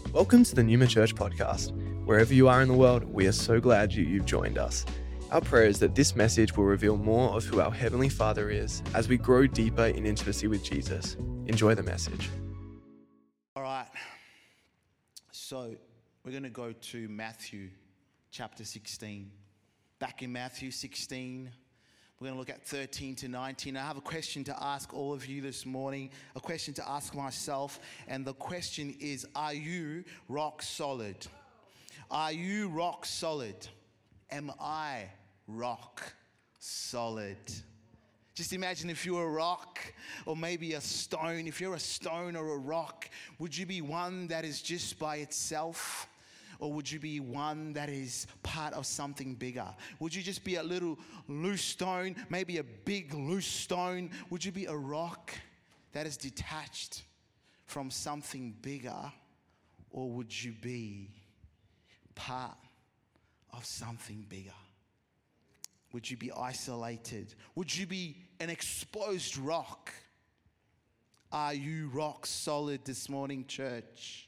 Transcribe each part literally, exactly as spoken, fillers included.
Welcome to the Numa Church podcast. Wherever you are in the world, we are so glad you, you've joined us. Our prayer is that this message will reveal more of who our Heavenly Father is as we grow deeper in intimacy with Jesus. Enjoy the message. All right, so we're going to go to Matthew chapter sixteen. Back in Matthew sixteen, we're going to look at thirteen to nineteen. I have a question to ask all of you this morning, a question to ask myself, and the question is, are you rock solid? Are you rock solid? Am I rock solid? Just imagine if you're a rock or maybe a stone. If you're a stone or a rock, would you be one that is just by itself? Or would you be one that is part of something bigger? Would you just be a little loose stone, maybe a big loose stone? Would you be a rock that is detached from something bigger? Or would you be part of something bigger? Would you be isolated? Would you be an exposed rock? Are you rock solid this morning, church?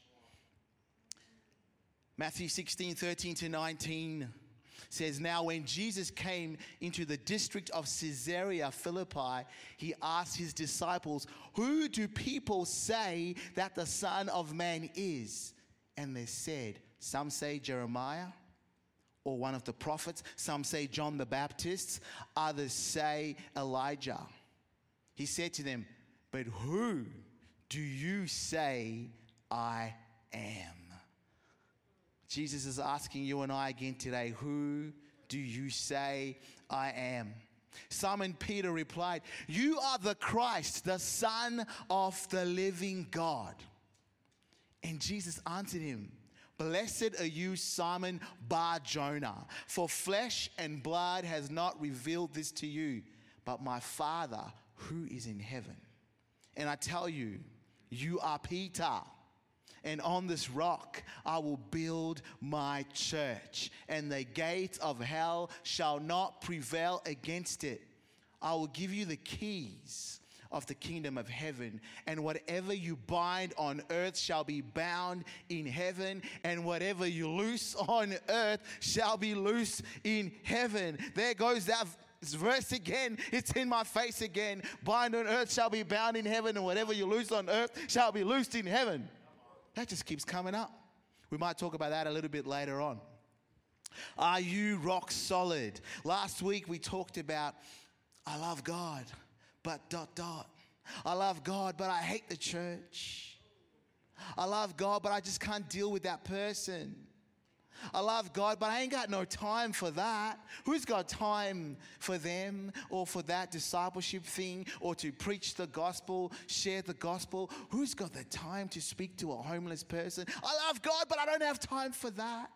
Matthew sixteen, thirteen to nineteen says, "Now when Jesus came into the district of Caesarea Philippi, he asked his disciples, 'Who do people say that the Son of Man is?' And they said, 'Some say Jeremiah or one of the prophets. Some say John the Baptist. Others say Elijah.' He said to them, 'But who do you say I am?'" Jesus is asking you and I again today, who do you say I am? Simon Peter replied, "You are the Christ, the Son of the living God." And Jesus answered him, "Blessed are you, Simon Bar-Jonah, for flesh and blood has not revealed this to you, but my Father who is in heaven. And I tell you, you are Peter, and on this rock I will build my church, and the gates of hell shall not prevail against it. I will give you the keys of the kingdom of heaven, and whatever you bind on earth shall be bound in heaven, and whatever you loose on earth shall be loosed in heaven." There goes that verse again. It's in my face again. Bind on earth shall be bound in heaven, and whatever you loose on earth shall be loosed in heaven. That just keeps coming up. We might talk about that a little bit later on. Are you rock solid? Last week we talked about, I love God, but dot dot. I love God, but I hate the church. I love God, but I just can't deal with that person. I love God, but I ain't got no time for that. Who's got time for them or for that discipleship thing or to preach the gospel, share the gospel? Who's got the time to speak to a homeless person? I love God, but I don't have time for that.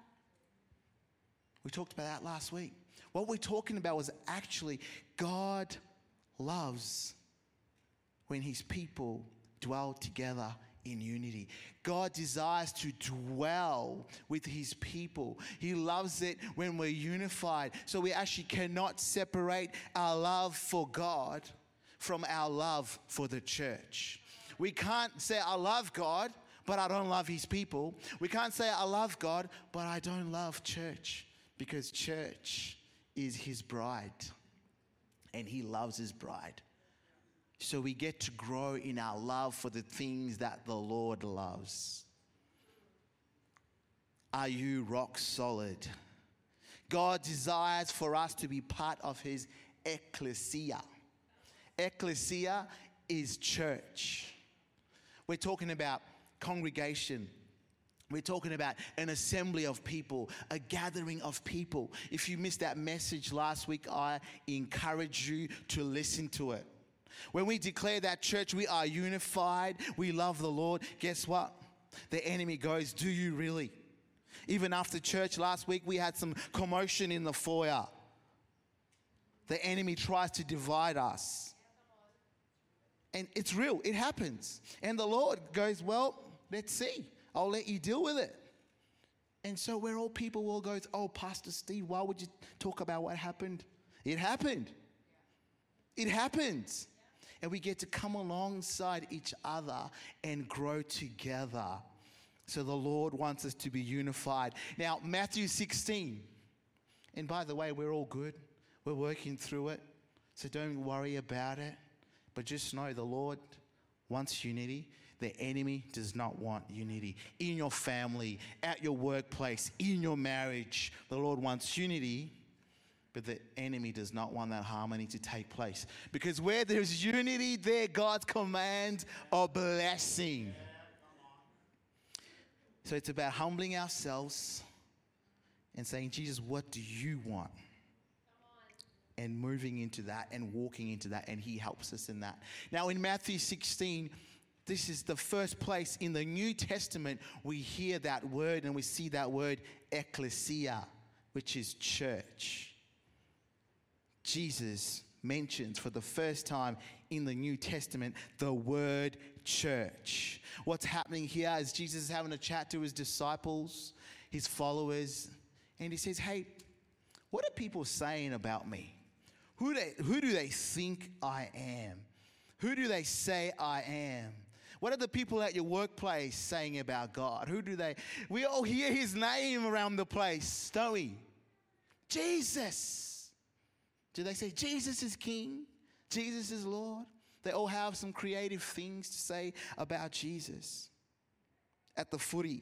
We talked about that last week. What we're talking about was actually God loves when his people dwell together in unity. God desires to dwell with his people. He loves it when we're unified. So we actually cannot separate our love for God from our love for the church. We can't say I love God, but I don't love his people. We can't say I love God, but I don't love church, because church is his bride and he loves his bride. So we get to grow in our love for the things that the Lord loves. Are you rock solid? God desires for us to be part of his ecclesia. Ecclesia is church. We're talking about congregation. We're talking about an assembly of people, a gathering of people. If you missed that message last week, I encourage you to listen to it. When we declare that church, we are unified, we love the Lord, guess what? The enemy goes, "Do you really?" Even after church last week, we had some commotion in the foyer. The enemy tries to divide us. And it's real, it happens. And the Lord goes, "Well, let's see. I'll let you deal with it." And so we're all people will go, "Oh, Pastor Steve, why would you talk about what happened?" It happened. It happens. And we get to come alongside each other and grow together. So the Lord wants us to be unified. Now, Matthew sixteen. And by the way, we're all good. We're working through it. So don't worry about it. But just know the Lord wants unity. The enemy does not want unity. In your family, at your workplace, in your marriage, the Lord wants unity. But the enemy does not want that harmony to take place. Because where there's unity, there God's command of blessing. So it's about humbling ourselves and saying, Jesus, what do you want? And moving into that and walking into that, and he helps us in that. Now in Matthew sixteen, this is the first place in the New Testament we hear that word and we see that word ecclesia, which is church. Jesus mentions for the first time in the New Testament the word church. What's happening here is Jesus is having a chat to his disciples, his followers, and he says, hey, what are people saying about me? Who, they, who do they think I am? Who do they say I am? What are the people at your workplace saying about God? Who do they? We all hear his name around the place, don't we? Jesus. Do they say Jesus is King? Jesus is Lord? They all have some creative things to say about Jesus. At the footy,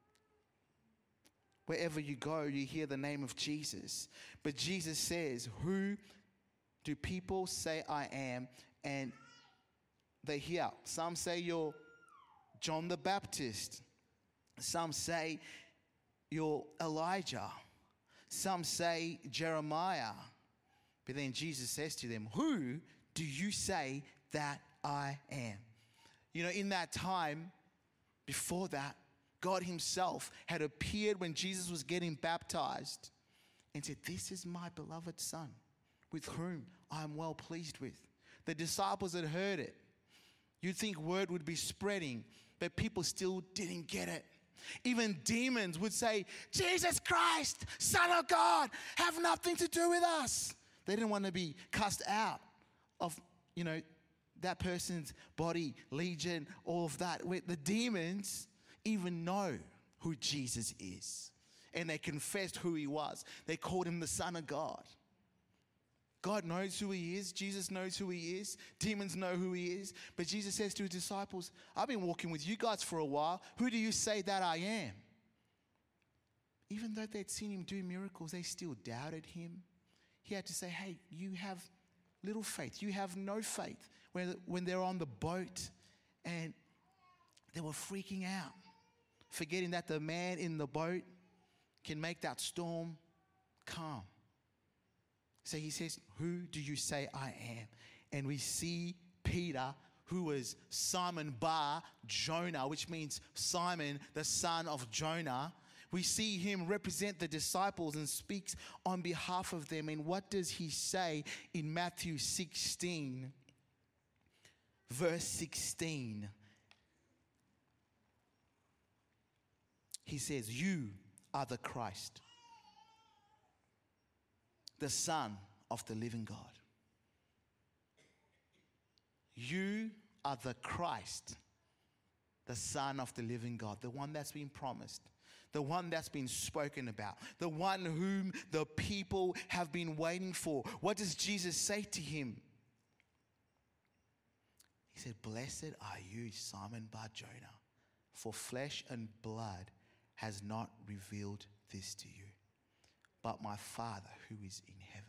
wherever you go, you hear the name of Jesus. But Jesus says, who do people say I am? And they hear. Some say you're John the Baptist. Some say you're Elijah. Some say Jeremiah. But then Jesus says to them, who do you say that I am? You know, in that time, before that, God himself had appeared when Jesus was getting baptized and said, this is my beloved son with whom I am well pleased with. The disciples had heard it. You'd think word would be spreading, but people still didn't get it. Even demons would say, Jesus Christ, Son of God, have nothing to do with us. They didn't want to be cast out of, you know, that person's body, legion, all of that. The demons even know who Jesus is. And they confessed who he was. They called him the Son of God. God knows who he is. Jesus knows who he is. Demons know who he is. But Jesus says to his disciples, I've been walking with you guys for a while. Who do you say that I am? Even though they'd seen him do miracles, they still doubted him. He had to say, hey, you have little faith. You have no faith. When, when they're on the boat and they were freaking out, forgetting that the man in the boat can make that storm calm. So he says, who do you say I am? And we see Peter, who was Simon Bar Jonah, which means Simon, the son of Jonah. We see him represent the disciples and speaks on behalf of them. And what does he say in Matthew sixteen, verse sixteen? He says, you are the Christ, the Son of the living God. You are the Christ, the Son of the living God, the one that's been promised, the one that's been spoken about, the one whom the people have been waiting for. What does Jesus say to him? He said, blessed are you, Simon Bar-Jonah, for flesh and blood has not revealed this to you, but my Father who is in heaven.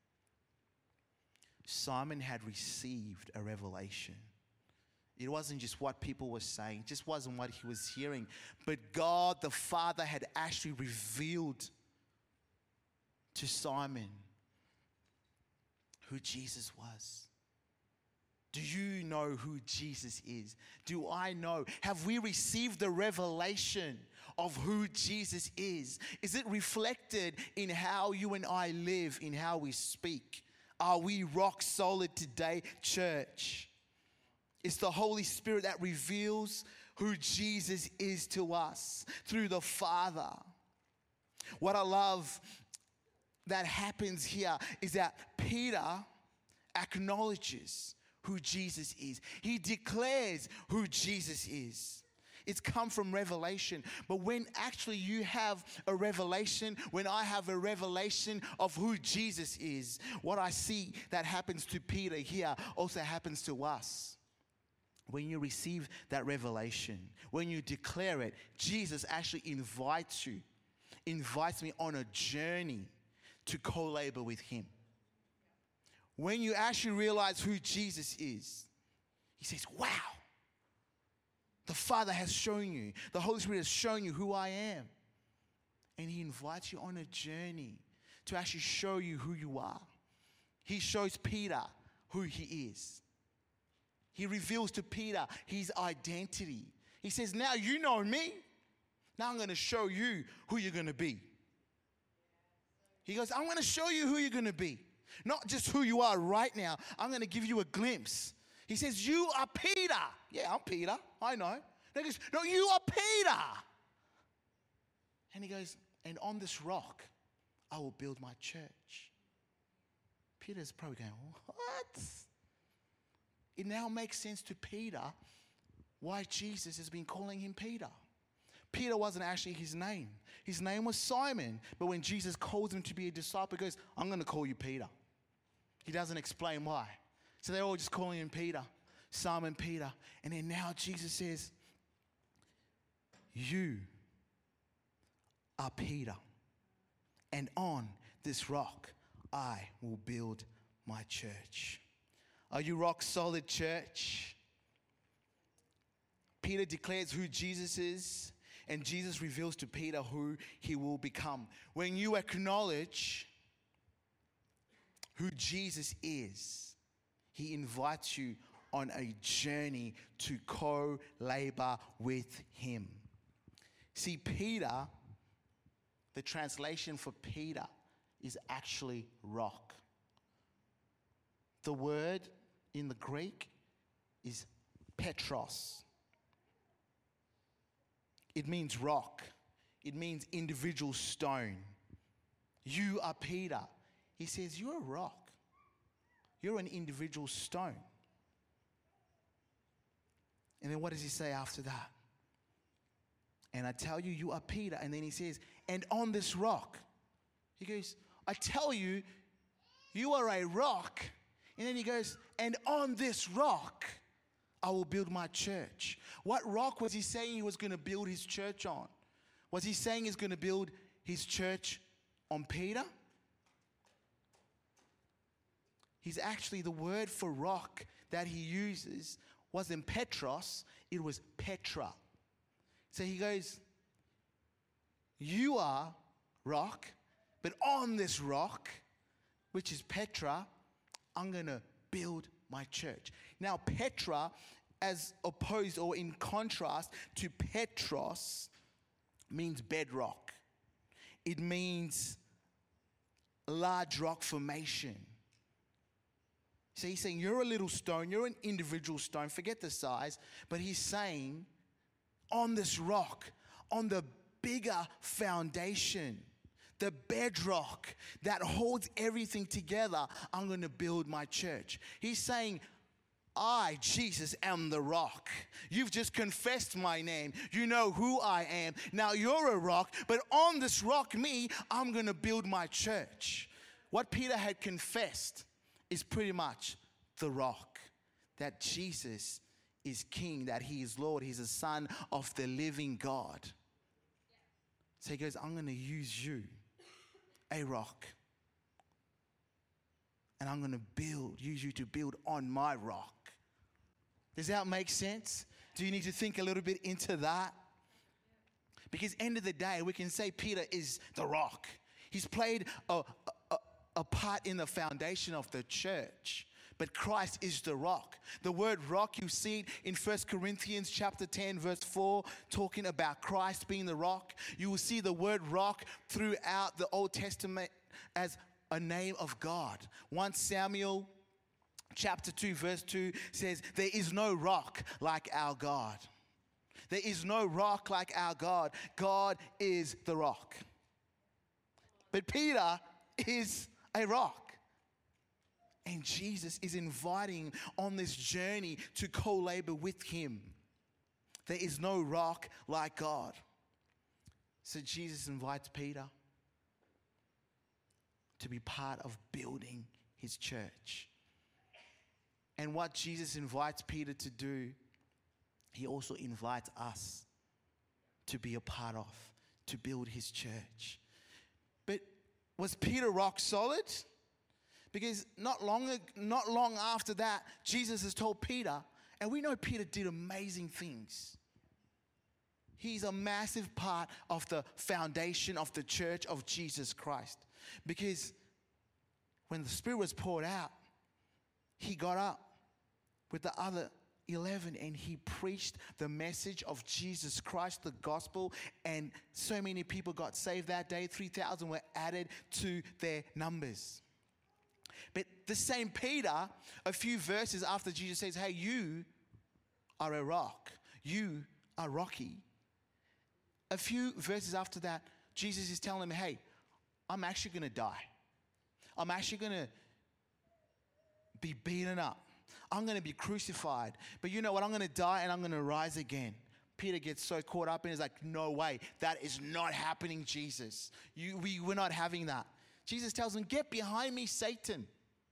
Simon had received a revelation. It wasn't just what people were saying, it just wasn't what he was hearing, but God the Father had actually revealed to Simon who Jesus was. Do you know who Jesus is? Do I know? Have we received the revelation of who Jesus is? Is it reflected in how you and I live, in how we speak? Are we rock solid today, church? It's the Holy Spirit that reveals who Jesus is to us through the Father. What I love that happens here is that Peter acknowledges who Jesus is. He declares who Jesus is. It's come from revelation. But when actually you have a revelation, when I have a revelation of who Jesus is, what I see that happens to Peter here also happens to us. When you receive that revelation, when you declare it, Jesus actually invites you, invites me on a journey to co-labor with him. When you actually realize who Jesus is, he says, wow, the Father has shown you, the Holy Spirit has shown you who I am. And he invites you on a journey to actually show you who you are. He shows Peter who he is. He reveals to Peter his identity. He says, now you know me. Now I'm going to show you who you're going to be. He goes, I'm going to show you who you're going to be. Not just who you are right now. I'm going to give you a glimpse. He says, you are Peter. Yeah, I'm Peter. I know. And he goes, no, you are Peter. And he goes, and on this rock, I will build my church. Peter's probably going, what? It now makes sense to Peter why Jesus has been calling him Peter. Peter wasn't actually his name. His name was Simon. But when Jesus calls him to be a disciple, he goes, I'm going to call you Peter. He doesn't explain why. So they're all just calling him Peter, Simon Peter. And then now Jesus says, you are Peter. And on this rock, I will build my church. Are you rock solid, church? Peter declares who Jesus is, and Jesus reveals to Peter who he will become. When you acknowledge who Jesus is, he invites you on a journey to co-labor with him. See, Peter, the translation for Peter is actually rock. The word in the Greek is Petros. It means rock. It means individual stone. You are Peter. He says, you're a rock. You're an individual stone. And then what does he say after that? And I tell you, you are Peter. And then he says, and on this rock. He goes, I tell you, you are a rock. And then he goes, and on this rock, I will build my church. What rock was he saying he was going to build his church on? Was he saying he's going to build his church on Peter? He's actually, the word for rock that he uses wasn't Petros, it was Petra. So he goes, you are rock, but on this rock, which is Petra, I'm going to build my church. Now, Petra, as opposed or in contrast to Petros, means bedrock. It means large rock formation. So he's saying you're a little stone, you're an individual stone, forget the size, but he's saying on this rock, on the bigger foundation, the bedrock that holds everything together, I'm going to build my church. He's saying, I, Jesus, am the rock. You've just confessed my name. You know who I am. Now you're a rock, but on this rock, me, I'm going to build my church. What Peter had confessed is pretty much the rock, that Jesus is King, that he is Lord, he's a son of the living God. So he goes, I'm going to use you, a rock, and I'm going to build, use you to build on my rock. Does that make sense? Do you need to think a little bit into that? Because end of the day, we can say Peter is the rock. He's played a, a, a part in the foundation of the church. But Christ is the rock. The word rock, you see it in First Corinthians chapter ten, verse four, talking about Christ being the rock. You will see the word rock throughout the Old Testament as a name of God. First Samuel chapter two, verse two says, there is no rock like our God. There is no rock like our God. God is the rock. But Peter is a rock. And Jesus is inviting on this journey to co-labor with him. There is no rock like God. So Jesus invites Peter to be part of building his church. And what Jesus invites Peter to do, he also invites us to be a part of, to build his church. But was Peter rock solid? Because not long, not long after that, Jesus has told Peter, and we know Peter did amazing things. He's a massive part of the foundation of the church of Jesus Christ. Because when the Spirit was poured out, he got up with the other eleven and he preached the message of Jesus Christ, the gospel, and so many people got saved that day. three thousand were added to their numbers. But the same Peter, a few verses after Jesus says, hey, you are a rock. You are rocky. A few verses after that, Jesus is telling him, hey, I'm actually going to die. I'm actually going to be beaten up. I'm going to be crucified. But you know what? I'm going to die and I'm going to rise again. Peter gets so caught up and is like, no way. That is not happening, Jesus. You, we, we're not having that. Jesus tells him, get behind me, Satan.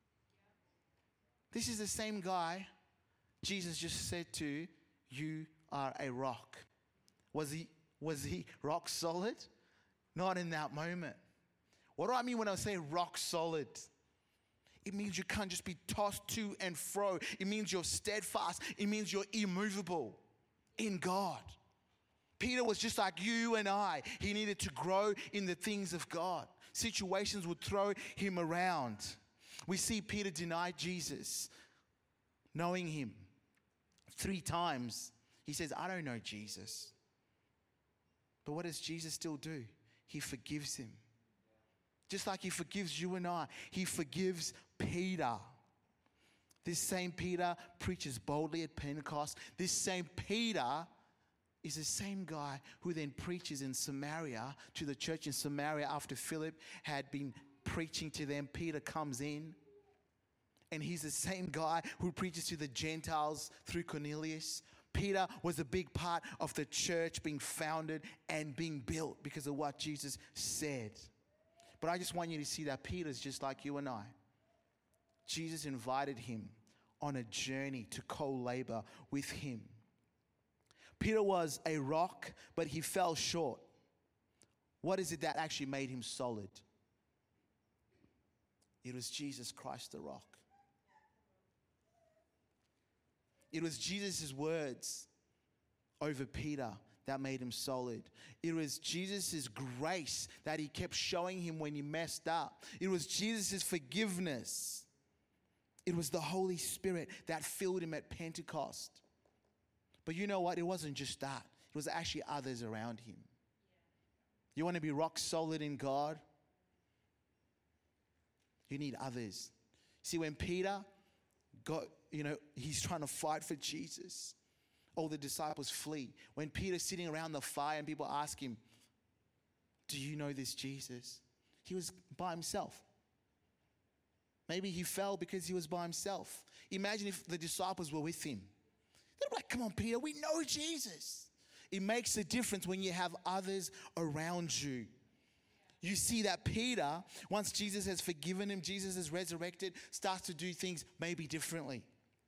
This is the same guy Jesus just said to, you are a rock. Was he, was he rock solid? Not in that moment. What do I mean when I say rock solid? It means you can't just be tossed to and fro. It means you're steadfast. It means you're immovable in God. Peter was just like you and I. He needed to grow in the things of God. Situations would throw him around. We see Peter deny Jesus, knowing him. Three times he says, I don't know Jesus. But what does Jesus still do? He forgives him. Just like he forgives you and I, he forgives Peter. This same Peter preaches boldly at Pentecost. This same Peter is the same guy who then preaches in Samaria to the church in Samaria after Philip had been preaching to them. Peter comes in and he's the same guy who preaches to the Gentiles through Cornelius. Peter was a big part of the church being founded and being built because of what Jesus said. But I just want you to see that Peter's just like you and I. Jesus invited him on a journey to co-labor with him. Peter was a rock, but he fell short. What is it that actually made him solid? It was Jesus Christ the rock. It was Jesus' words over Peter that made him solid. It was Jesus' grace that he kept showing him when he messed up. It was Jesus' forgiveness. It was the Holy Spirit that filled him at Pentecost. But you know what? It wasn't just that. It was actually others around him. You want to be rock solid in God? You need others. See, when Peter got, you know, he's trying to fight for Jesus, all the disciples flee. When Peter's sitting around the fire and people ask him, do you know this Jesus? He was by himself. Maybe he fell because he was by himself. Imagine if the disciples were with him. They'd be like, come on, Peter, we know Jesus. It makes a difference when you have others around you. You see that Peter, once Jesus has forgiven him, Jesus has resurrected, starts to do things maybe differently.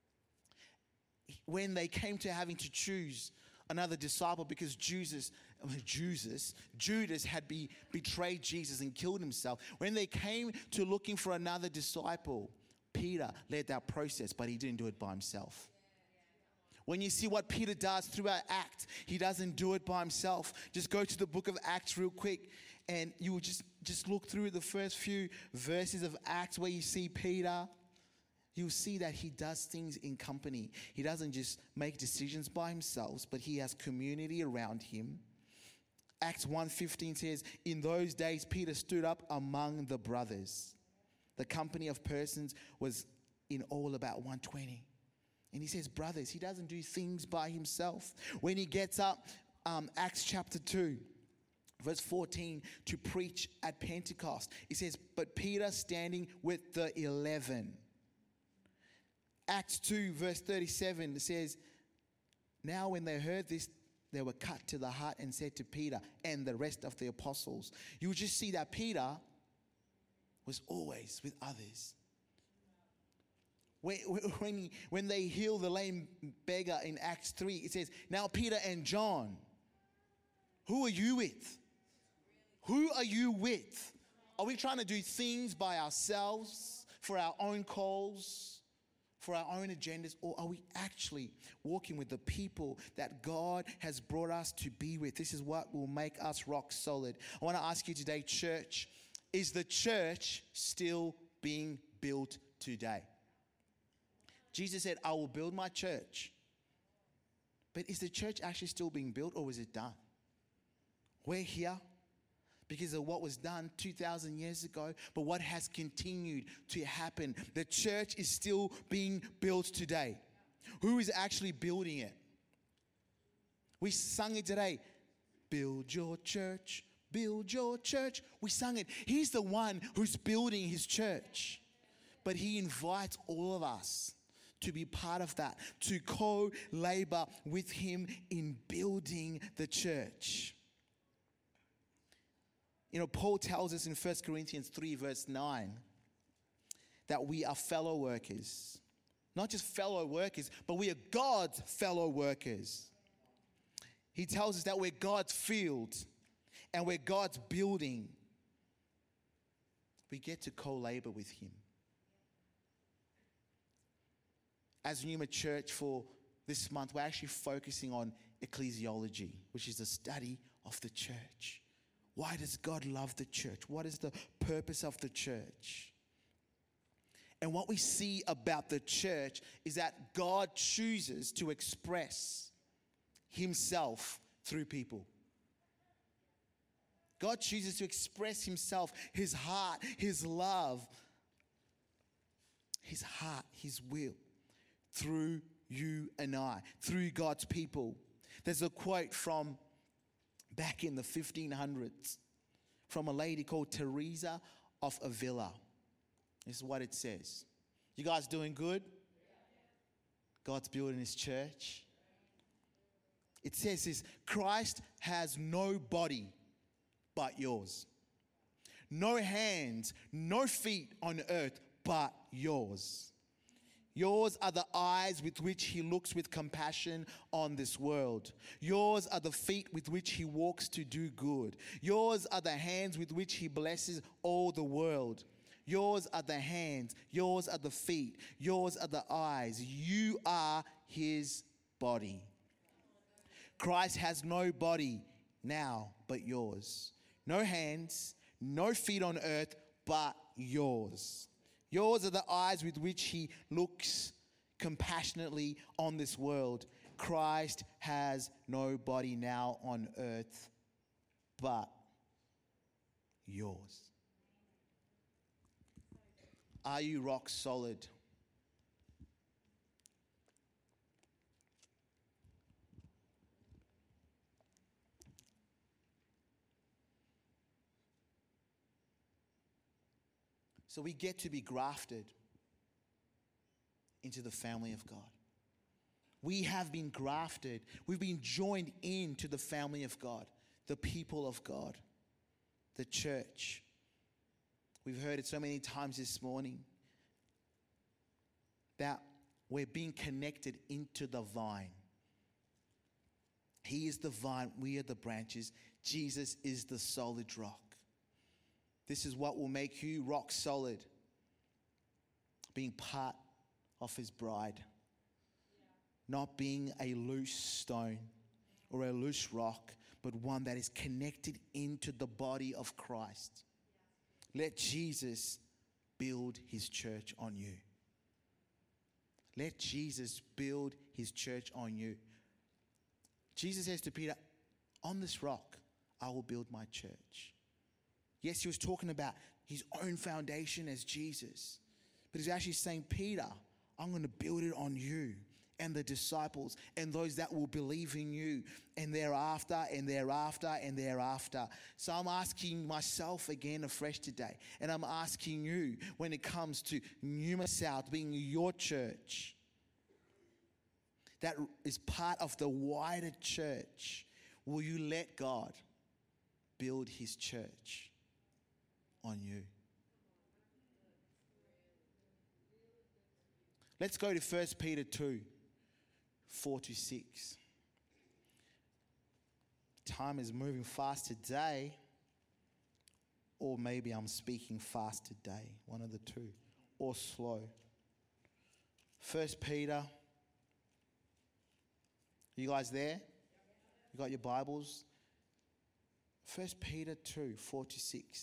When they came to having to choose another disciple because Jesus, Judas, Judas had be, betrayed Jesus and killed himself. When they came to looking for another disciple, Peter led that process, but he didn't do it by himself. When you see what Peter does throughout Acts, he doesn't do it by himself. Just go to the book of Acts real quick and you will just, just look through the first few verses of Acts where you see Peter. You'll see that he does things in company. He doesn't just make decisions by himself, but he has community around him. Acts one fifteen says, in those days Peter stood up among the brothers. The company of persons was in all about one hundred twenty. And he says, brothers, he doesn't do things by himself. When he gets up, um, Acts chapter two, verse fourteen, to preach at Pentecost, he says, but Peter standing with the eleven. Acts two, verse thirty-seven says, now when they heard this, they were cut to the heart and said to Peter and the rest of the apostles. You would just see that Peter was always with others. When, when, he, when they heal the lame beggar in Acts three, it says, now Peter and John, who are you with? Who are you with? Are we trying to do things by ourselves, for our own calls, for our own agendas? Or are we actually walking with the people that God has brought us to be with? This is what will make us rock solid. I want to ask you today, church, is the church still being built today? Jesus said, I will build my church. But is the church actually still being built, or is it done? We're here because of what was done two thousand years ago, but what has continued to happen. The church is still being built today. Who is actually building it? We sung it today. Build your church, build your church. We sung it. He's the one who's building his church. But he invites all of us to be part of that, to co-labor with him in building the church. You know, Paul tells us in First Corinthians three verse nine that we are fellow workers. Not just fellow workers, but we are God's fellow workers. He tells us that we're God's field and we're God's building. We get to co-labor with him. As Numa Church for this month, we're actually focusing on ecclesiology, which is the study of the church. Why does God love the church? What is the purpose of the church? And what we see about the church is that God chooses to express himself through people. God chooses to express himself, his heart, his love, his heart, his will, through you and I, through God's people. There's a quote from back in the fifteen hundreds from a lady called Teresa of Avila. This is what it says. You guys doing good? God's building his church. It says this: Christ has no body but yours. No hands, no feet on earth but yours. Yours are the eyes with which he looks with compassion on this world. Yours are the feet with which he walks to do good. Yours are the hands with which he blesses all the world. Yours are the hands. Yours are the feet. Yours are the eyes. You are his body. Christ has no body now but yours. No hands, no feet on earth but yours. Yours are the eyes with which he looks compassionately on this world. Christ has no body now on earth but yours. Are you rock solid? So we get to be grafted into the family of God. We have been grafted. We've been joined into the family of God, the people of God, the church. We've heard it so many times this morning that we're being connected into the vine. He is the vine, we are the branches. Jesus is the solid rock. This is what will make you rock solid, being part of his bride, not being a loose stone or a loose rock, but one that is connected into the body of Christ. Let Jesus build his church on you. Let Jesus build his church on you. Jesus says to Peter, on this rock, I will build my church. Yes, he was talking about his own foundation as Jesus. But he's actually saying, Peter, I'm going to build it on you and the disciples and those that will believe in you, and thereafter and thereafter and thereafter. So I'm asking myself again afresh today, and I'm asking you when it comes to Numa South being your church, that is part of the wider church, will you let God build his church on you? Let's go to First Peter two, four to six. Time is moving fast today, or maybe I'm speaking fast today, one of the two, or slow. First Peter, you guys there? You got your Bibles? First Peter two, four to six.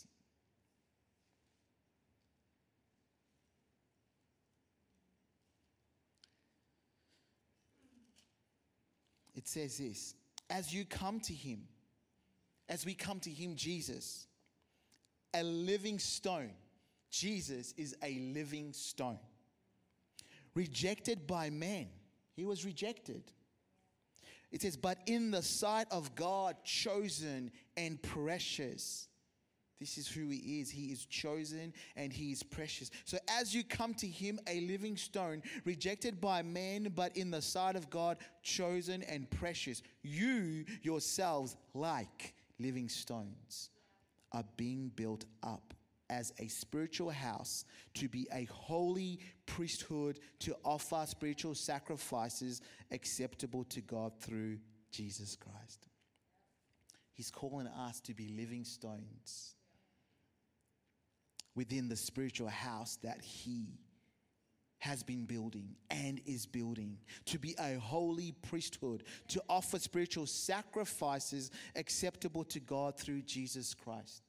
It says this: as you come to him, as we come to him, Jesus, a living stone. Jesus is a living stone. Rejected by men. He was rejected. It says, but in the sight of God, chosen and precious. This is who he is. He is chosen and he is precious. So as you come to him, a living stone, rejected by men, but in the sight of God, chosen and precious, you yourselves, like living stones, are being built up as a spiritual house to be a holy priesthood, to offer spiritual sacrifices acceptable to God through Jesus Christ. He's calling us to be living stones within the spiritual house that he has been building and is building, to be a holy priesthood, to offer spiritual sacrifices acceptable to God through Jesus Christ.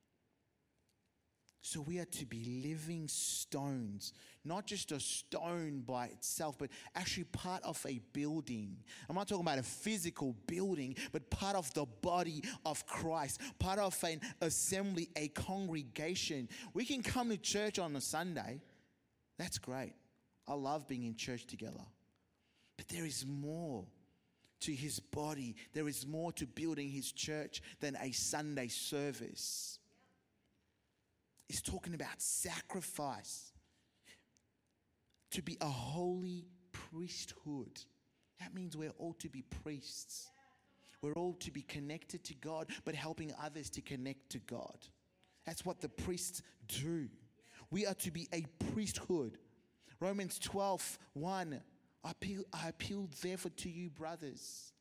So we are to be living stones, not just a stone by itself, but actually part of a building. I'm not talking about a physical building, but part of the body of Christ, part of an assembly, a congregation. We can come to church on a Sunday. That's great. I love being in church together. But there is more to his body. There is more to building his church than a Sunday service. It's talking about sacrifice. To be a holy priesthood. That means we're all to be priests. We're all to be connected to God, but helping others to connect to God. That's what the priests do. We are to be a priesthood. Romans twelve, one. I appeal, I appeal therefore to you, brothers,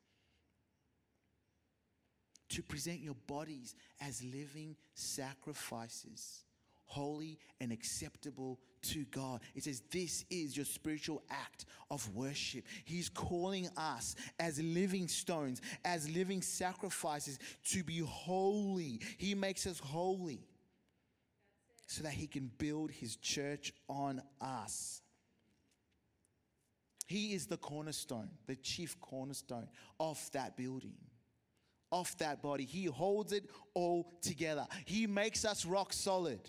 to present your bodies as living sacrifices, holy and acceptable to God. It says this is your spiritual act of worship. He's calling us as living stones, as living sacrifices to be holy. He makes us holy so that he can build his church on us. He is the cornerstone, the chief cornerstone of that building, of that body. He holds it all together. He makes us rock solid.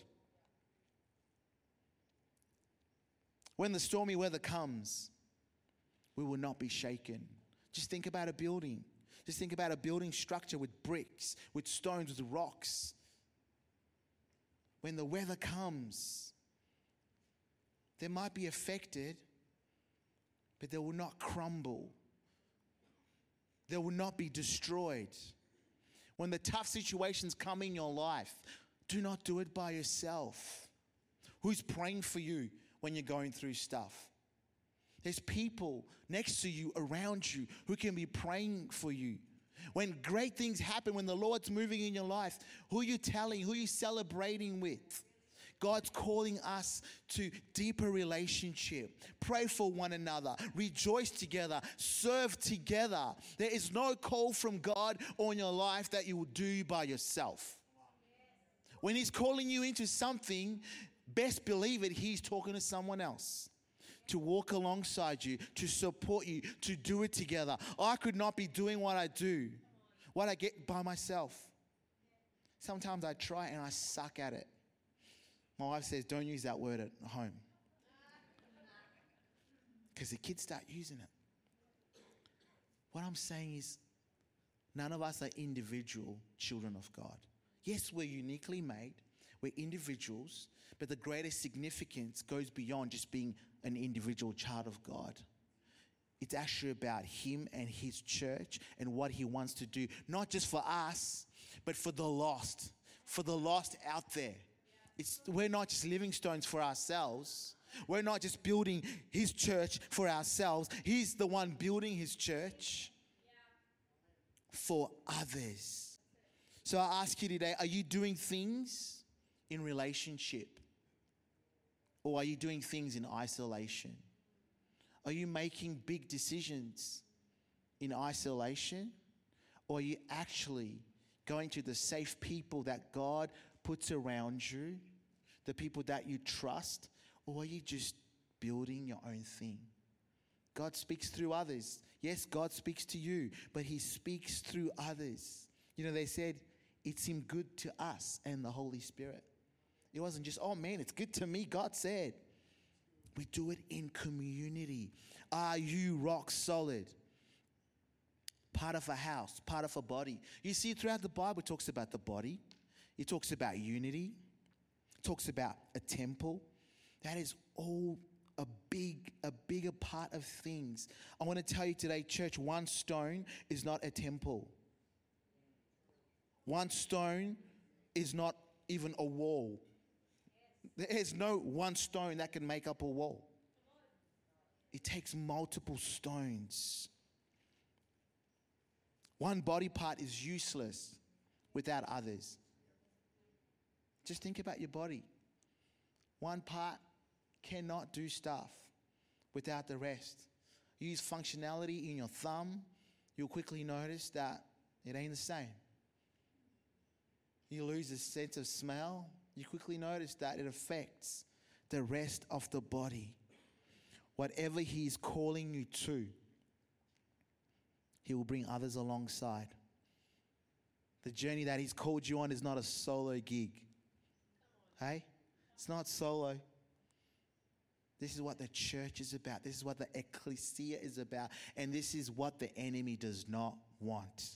When the stormy weather comes, we will not be shaken. Just think about a building. Just think about a building structure with bricks, with stones, with rocks. When the weather comes, they might be affected, but they will not crumble. They will not be destroyed. When the tough situations come in your life, do not do it by yourself. Who's praying for you when you're going through stuff? There's people next to you, around you, who can be praying for you. When great things happen, when the Lord's moving in your life, who are you telling, who are you celebrating with? God's calling us to deeper relationship. Pray for one another. Rejoice together. Serve together. There is no call from God on your life that you will do by yourself. When he's calling you into something, best believe it, he's talking to someone else to walk alongside you, to support you, to do it together. I could not be doing what I do, what I get by myself. Sometimes I try and I suck at it. My wife says, don't use that word at home, because the kids start using it. What I'm saying is, none of us are individual children of God. Yes, we're uniquely made. We're individuals, but the greatest significance goes beyond just being an individual child of God. It's actually about him and his church and what he wants to do, not just for us, but for the lost, for the lost out there. It's, we're not just living stones for ourselves. We're not just building his church for ourselves. He's the one building his church for others. So I ask you today, are you doing things in relationship? Or are you doing things in isolation? Are you making big decisions in isolation? Or are you actually going to the safe people that God puts around you, the people that you trust? Or are you just building your own thing? God speaks through others. Yes, God speaks to you, but he speaks through others. You know, they said, it seemed good to us and the Holy Spirit. It wasn't just, oh man, it's good to me, God said. We do it in community. Are you rock solid? Part of a house, part of a body. You see, throughout the Bible, it talks about the body. It talks about unity. It talks about a temple. That is all a big, a bigger part of things. I want to tell you today, church, one stone is not a temple. One stone is not even a wall. There is no one stone that can make up a wall. It takes multiple stones. One body part is useless without others. Just think about your body. One part cannot do stuff without the rest. Use functionality in your thumb, you'll quickly notice that it ain't the same. You lose a sense of smell, you quickly notice that it affects the rest of the body. Whatever he's calling you to, he will bring others alongside. The journey that he's called you on is not a solo gig. Hey? It's not solo. This is what the church is about. This is what the ecclesia is about. And this is what the enemy does not want.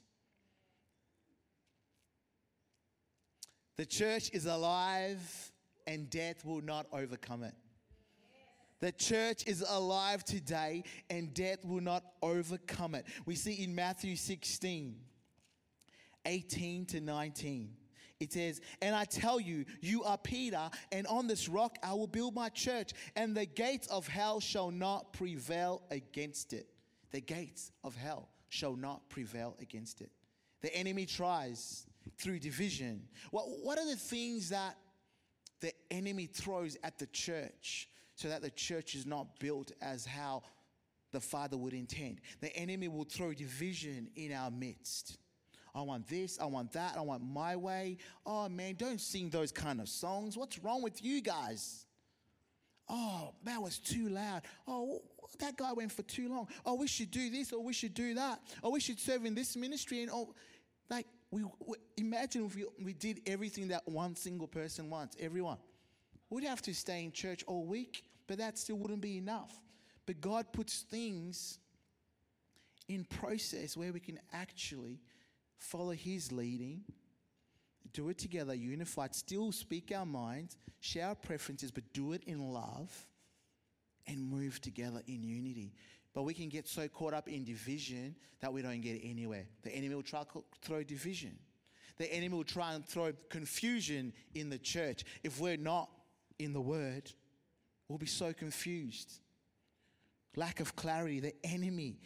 The church is alive and death will not overcome it. The church is alive today and death will not overcome it. We see in Matthew sixteen, eighteen to nineteen. It says, and I tell you, you are Peter, and on this rock I will build my church, and the gates of hell shall not prevail against it. The gates of hell shall not prevail against it. The enemy tries through division. What, what are the things that the enemy throws at the church so that the church is not built as how the Father would intend? The enemy will throw division in our midst. I want this, I want that, I want my way. Oh man, don't sing those kind of songs. What's wrong with you guys? Oh, that was too loud. Oh, that guy went for too long. Oh, we should do this or we should do that. Or we should serve in this ministry. And oh, like, we, we imagine if we, we did everything that one single person wants, everyone. We'd have to stay in church all week, but that still wouldn't be enough. But God puts things in process where we can actually follow his leading, do it together, unified, still speak our minds, share our preferences, but do it in love and move together in unity. But we can get so caught up in division that we don't get anywhere. The enemy will try to throw division. The enemy will try and throw confusion in the church. If we're not in the word, we'll be so confused. Lack of clarity. The enemy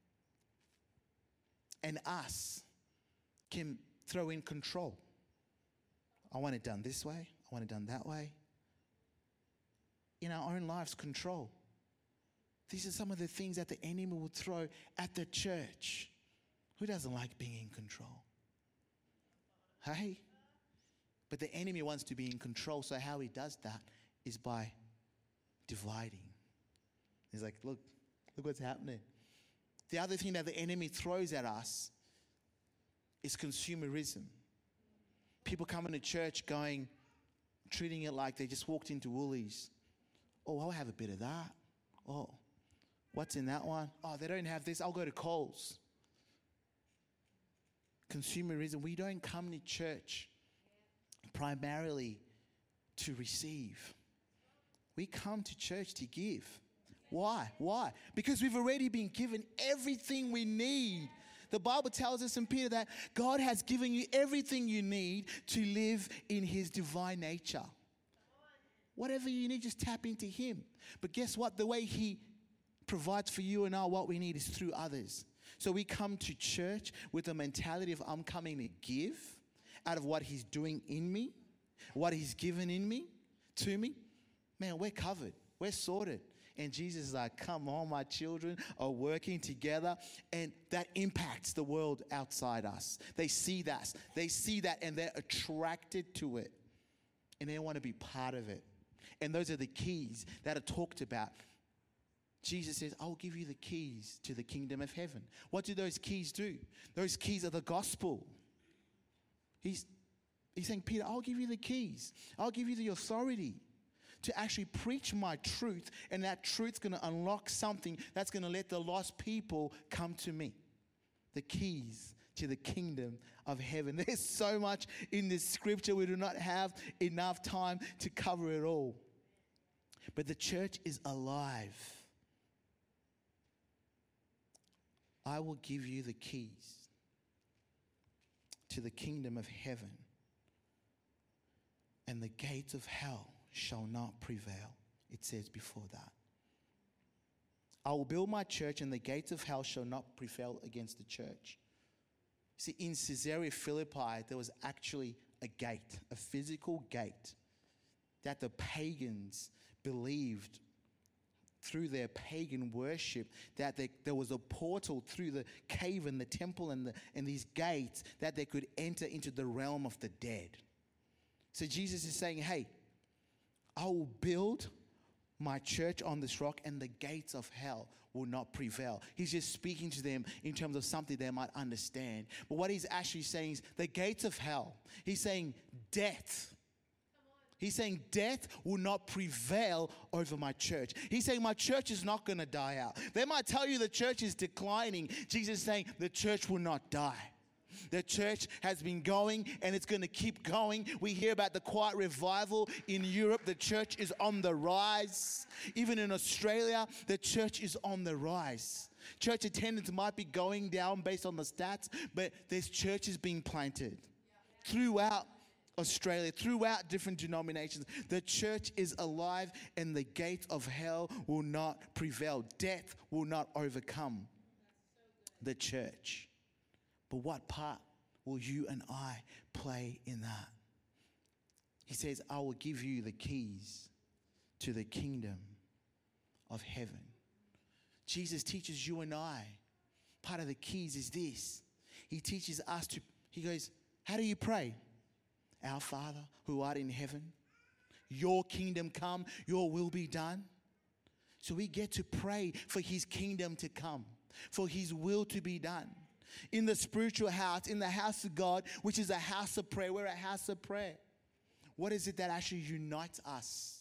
and us can throw in control. I want it done this way. I want it done that way. In our own lives, control. These are some of the things that the enemy will throw at the church. Who doesn't like being in control? Hey? But the enemy wants to be in control, so how he does that is by dividing. He's like, look, look what's happening. The other thing that the enemy throws at us is consumerism. People coming to church going, treating it like they just walked into Woolies. Oh, I'll have a bit of that. Oh, what's in that one? Oh, they don't have this. I'll go to Coles. Consumerism. We don't come to church primarily to receive. We come to church to give. Why? Why? Because we've already been given everything we need. The Bible tells us in Peter that God has given you everything you need to live in his divine nature. Whatever you need, just tap into him. But guess what? The way he provides for you and I, what we need is through others. So we come to church with a mentality of I'm coming to give out of what he's doing in me, what he's given in me, to me. Man, we're covered. We're sorted. And Jesus is like, come on, my children are working together. And that impacts the world outside us. They see that. They see that and they're attracted to it. And they want to be part of it. And those are the keys that are talked about. Jesus says, I'll give you the keys to the kingdom of heaven. What do those keys do? Those keys are the gospel. He's, he's saying, Peter, I'll give you the keys. I'll give you the authority to actually preach my truth, and that truth's going to unlock something that's going to let the lost people come to me. The keys to the kingdom of heaven. There's so much in this scripture. We do not have enough time to cover it all. But the church is alive. I will give you the keys to the kingdom of heaven, and the gates of hell shall not prevail. It says before that. I will build my church, and the gates of hell shall not prevail against the church. See, in Caesarea Philippi, there was actually a gate, a physical gate that the pagans believed through their pagan worship, that they, there was a portal through the cave and the temple and, the, and these gates that they could enter into the realm of the dead. So Jesus is saying, hey, I will build my church on this rock, and the gates of hell will not prevail. He's just speaking to them in terms of something they might understand. But what he's actually saying is the gates of hell. He's saying death. He's saying death will not prevail over my church. He's saying my church is not going to die out. They might tell you the church is declining. Jesus is saying the church will not die. The church has been going, and it's going to keep going. We hear about the quiet revival in Europe. The church is on the rise. Even in Australia, the church is on the rise. Church attendance might be going down based on the stats, but there's churches being planted throughout Australia, throughout different denominations. The church is alive, and the gates of hell will not prevail. Death will not overcome the church. But what part will you and I play in that? He says, I will give you the keys to the kingdom of heaven. Jesus teaches you and I. Part of the keys is this. He teaches us to, he goes, how do you pray? Our Father who art in heaven, your kingdom come, your will be done. So we get to pray for his kingdom to come, for his will to be done. In the spiritual house, in the house of God, which is a house of prayer. We're a house of prayer. What is it that actually unites us?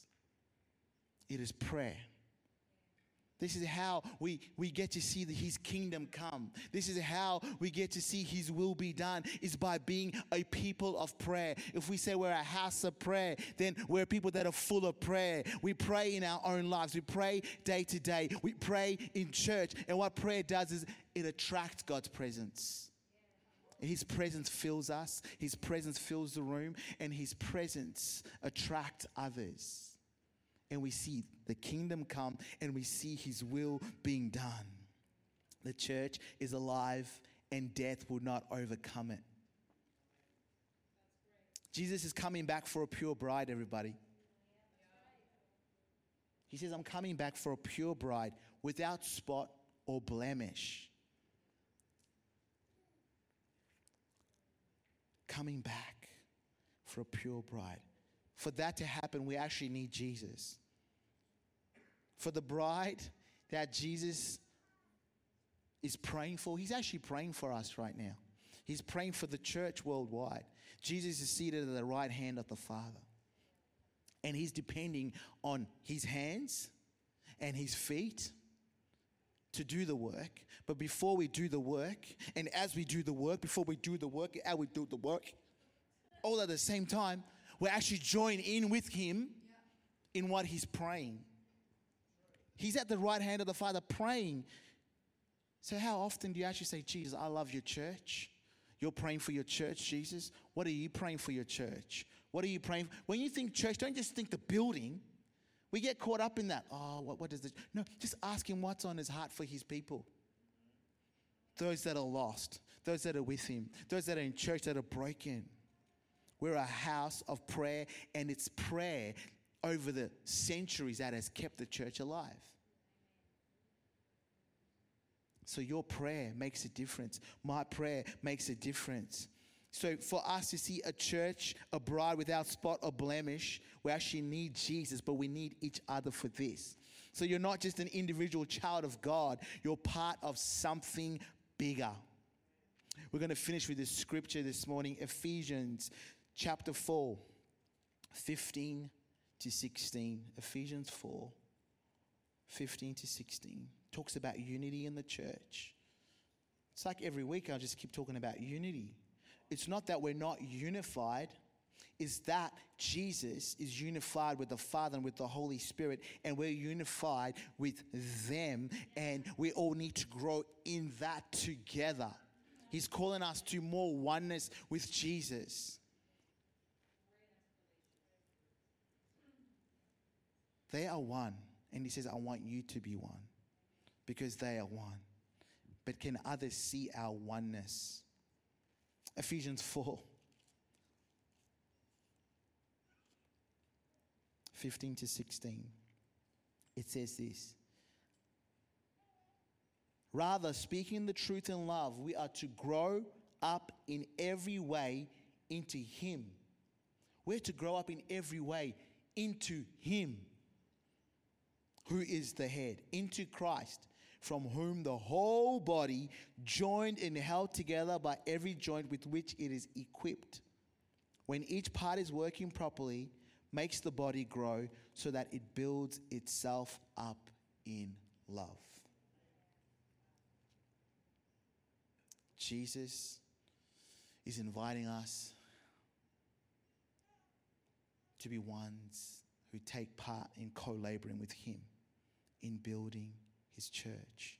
It is prayer. This is how we, we get to see the, his kingdom come. This is how we get to see his will be done, is by being a people of prayer. If we say we're a house of prayer, then we're people that are full of prayer. We pray in our own lives. We pray day to day. We pray in church. And what prayer does is it attracts God's presence. His presence fills us. His presence fills the room. And his presence attracts others. And we see the kingdom come, and we see his will being done. The church is alive, and death will not overcome it. Jesus is coming back for a pure bride, everybody. He says, I'm coming back for a pure bride without spot or blemish. Coming back for a pure bride. For that to happen, we actually need Jesus. For the bride that Jesus is praying for, he's actually praying for us right now. He's praying for the church worldwide. Jesus is seated at the right hand of the Father. And he's depending on his hands and his feet to do the work. But before we do the work, and as we do the work, before we do the work, as we do the work, all at the same time, we actually join in with him in what he's praying. He's at the right hand of the Father praying. So how often do you actually say, Jesus, I love your church? You're praying for your church, Jesus. What are you praying for your church? What are you praying for? When you think church, don't just think the building. We get caught up in that. Oh, what, what does this? No, just ask him what's on his heart for his people. Those that are lost, those that are with him, those that are in church that are broken. We're a house of prayer, and it's prayer over the centuries that has kept the church alive. So your prayer makes a difference. My prayer makes a difference. So for us to see a church, a bride without spot or blemish, we actually need Jesus, but we need each other for this. So you're not just an individual child of God. You're part of something bigger. We're going to finish with this scripture this morning, Ephesians chapter four, fifteen to sixteen. Ephesians four, fifteen to sixteen. Talks about unity in the church. It's like every week I just keep talking about unity. It's not that we're not unified. It's that Jesus is unified with the Father and with the Holy Spirit, and we're unified with them, and we all need to grow in that together. He's calling us to more oneness with Jesus. They are one. And he says, I want you to be one. Because they are one. But can others see our oneness? Ephesians four. fifteen to sixteen. It says this. Rather, speaking the truth in love, we are to grow up in every way into him. We're to grow up in every way into him, who is the head, into Christ, from whom the whole body, joined and held together by every joint with which it is equipped, when each part is working properly, makes the body grow so that it builds itself up in love. Jesus is inviting us to be ones who take part in co-laboring with him in building his church.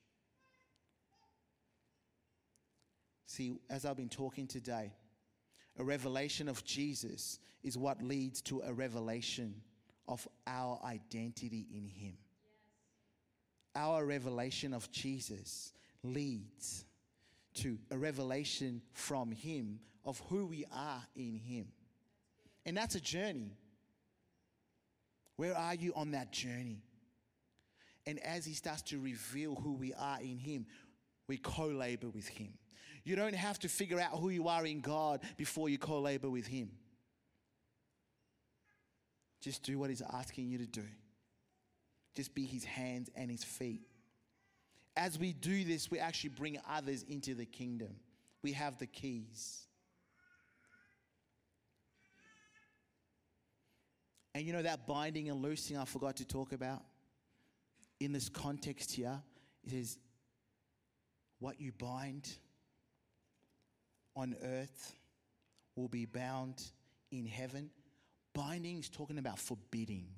See, as I've been talking today, a revelation of Jesus is what leads to a revelation of our identity in him. Yes. Our revelation of Jesus leads to a revelation from him of who we are in him. And that's a journey. Where are you on that journey? And as he starts to reveal who we are in him, we co-labor with him. You don't have to figure out who you are in God before you co-labor with him. Just do what he's asking you to do. Just be his hands and his feet. As we do this, we actually bring others into the kingdom. We have the keys. And you know that binding and loosing I forgot to talk about? In this context here, it is what you bind on earth will be bound in heaven. Binding is talking about forbidding.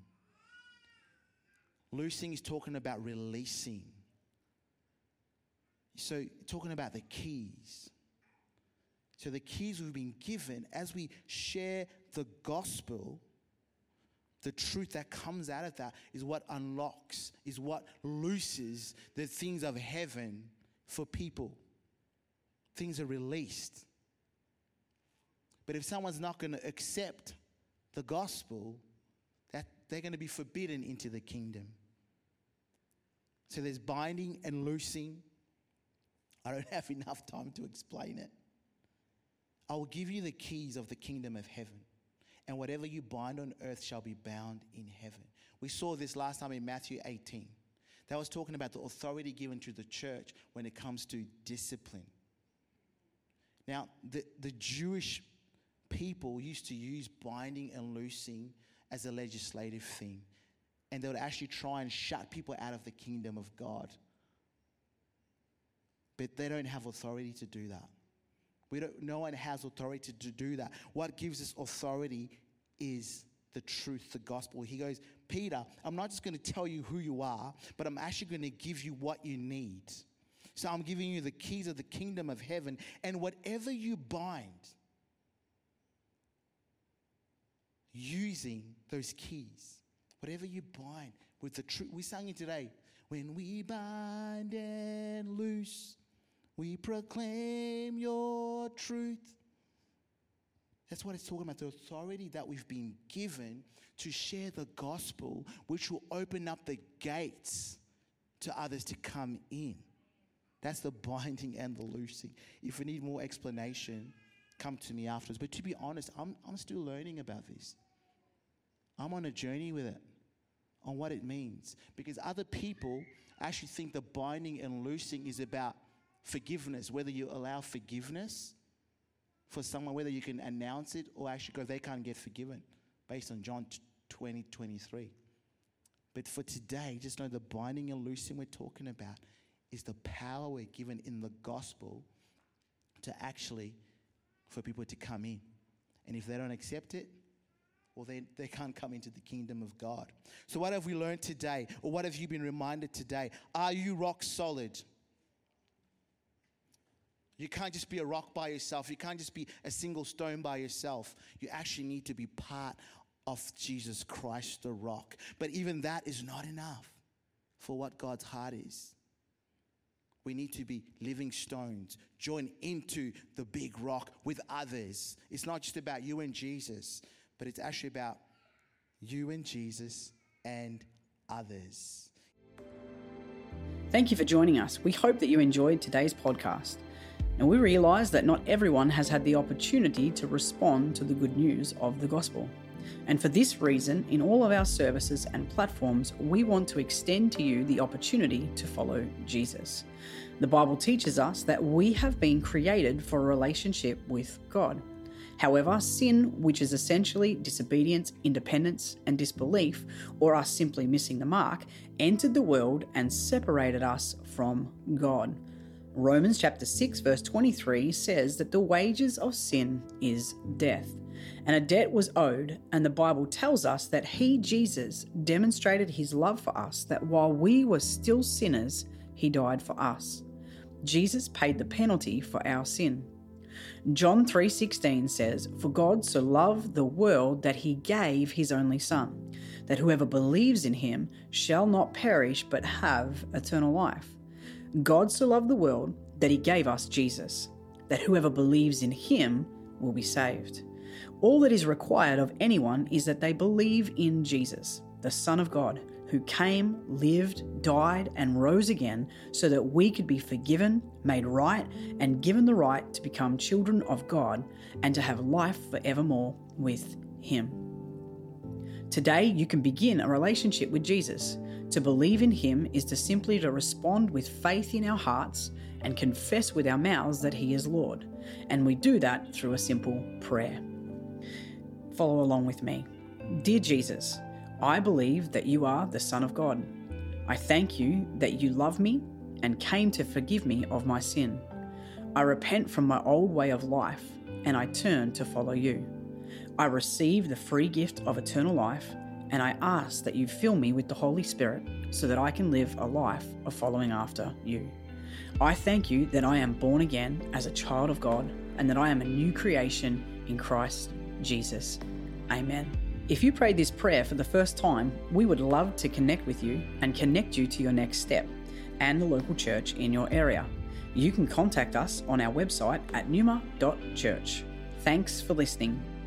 Loosing is talking about releasing. So talking about the keys. So the keys we've been given as we share the gospel. The truth that comes out of that is what unlocks, is what looses the things of heaven for people. Things are released. But if someone's not going to accept the gospel, that they're going to be forbidden into the kingdom. So there's binding and loosing. I don't have enough time to explain it. I will give you the keys of the kingdom of heaven. And whatever you bind on earth shall be bound in heaven. We saw this last time in Matthew eighteen. That was talking about the authority given to the church when it comes to discipline. Now, the, the Jewish people used to use binding and loosing as a legislative thing. And they would actually try and shut people out of the kingdom of God. But they don't have authority to do that. We don't, no one has authority to do that. What gives us authority is the truth, the gospel. He goes, Peter, I'm not just going to tell you who you are, but I'm actually going to give you what you need. So I'm giving you the keys of the kingdom of heaven, and whatever you bind, using those keys, whatever you bind with the truth. We sang it today. When we bind and loose, we proclaim your truth. That's what it's talking about, the authority that we've been given to share the gospel, which will open up the gates to others to come in. That's the binding and the loosing. If you need more explanation, come to me afterwards. But to be honest, I'm, I'm still learning about this. I'm on a journey with it, on what it means. Because other people actually think the binding and loosing is about forgiveness, whether you allow forgiveness for someone, whether you can announce it or actually go, they can't get forgiven, based on John twenty, twenty-three. But for today, just know the binding and loosing we're talking about is the power we're given in the gospel to actually, for people to come in. And if they don't accept it, well, they, they can't come into the kingdom of God. So what have we learned today? Or what have you been reminded today? Are you rock solid? You can't just be a rock by yourself. You can't just be a single stone by yourself. You actually need to be part of Jesus Christ, the rock. But even that is not enough for what God's heart is. We need to be living stones, join into the big rock with others. It's not just about you and Jesus, but it's actually about you and Jesus and others. Thank you for joining us. We hope that you enjoyed today's podcast. Now, we realize that not everyone has had the opportunity to respond to the good news of the gospel. And for this reason, in all of our services and platforms, we want to extend to you the opportunity to follow Jesus. The Bible teaches us that we have been created for a relationship with God. However, sin, which is essentially disobedience, independence, and disbelief, or us simply missing the mark, entered the world and separated us from God. Romans chapter six verse twenty-three says that the wages of sin is death. And a debt was owed, and the Bible tells us that he, Jesus, demonstrated his love for us, that while we were still sinners, he died for us. Jesus paid the penalty for our sin. John three sixteen says, "For God so loved the world that he gave his only Son, that whoever believes in him shall not perish but have eternal life." God so loved the world that he gave us Jesus, that whoever believes in him will be saved. All that is required of anyone is that they believe in Jesus, the Son of God, who came, lived, died, and rose again so that we could be forgiven, made right, and given the right to become children of God and to have life forevermore with him. Today, you can begin a relationship with Jesus. To believe in him is to simply to respond with faith in our hearts and confess with our mouths that he is Lord. And we do that through a simple prayer. Follow along with me. Dear Jesus, I believe that you are the Son of God. I thank you that you love me and came to forgive me of my sin. I repent from my old way of life and I turn to follow you. I receive the free gift of eternal life, and I ask that you fill me with the Holy Spirit so that I can live a life of following after you. I thank you that I am born again as a child of God and that I am a new creation in Christ Jesus. Amen. If you prayed this prayer for the first time, we would love to connect with you and connect you to your next step and the local church in your area. You can contact us on our website at numa dot church. Thanks for listening.